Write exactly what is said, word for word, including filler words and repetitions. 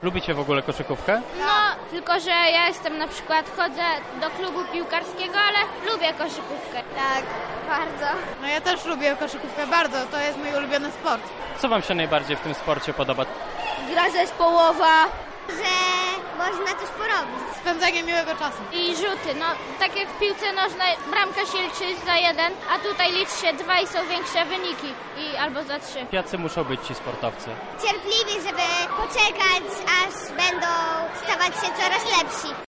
Lubicie w ogóle koszykówkę? No, tylko że ja jestem na przykład, chodzę do klubu piłkarskiego, ale lubię koszykówkę. Tak, bardzo. No ja też lubię koszykówkę bardzo, to jest mój ulubiony sport. Co wam się najbardziej w tym sporcie podoba? Gra zespołowa. Że można coś porobić. Spędzanie miłego czasu. I rzuty, no tak jak w piłce nożnej bramka się liczy za jeden, a tutaj liczy się dwa i są większe wyniki, i albo za trzy. Jacy muszą być ci sportowcy? Cierpliwi, żeby poczekać, aż będą stawać się coraz lepsi.